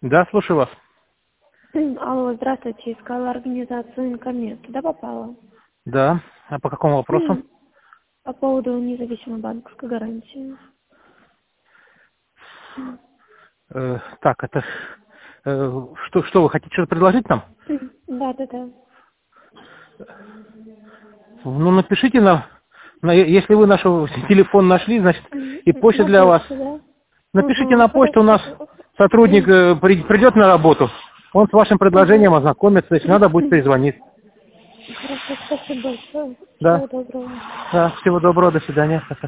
Да, слушаю вас. Алло, здравствуйте, искала организацию Инкомет. Туда попала? Да. А по какому вопросу? По поводу независимой банковской гарантии. Так, это... что вы хотите что-то предложить нам? Да. Ну, напишите если вы наш телефон нашли, значит, и почта На для вас. почту, да? Напишите на почту, у нас Хорошо. сотрудник придет на работу, он с вашим предложением ознакомится, если надо, будет перезвонить. Хорошо, спасибо большое. Да. Всего доброго. Да, всего доброго, до свидания.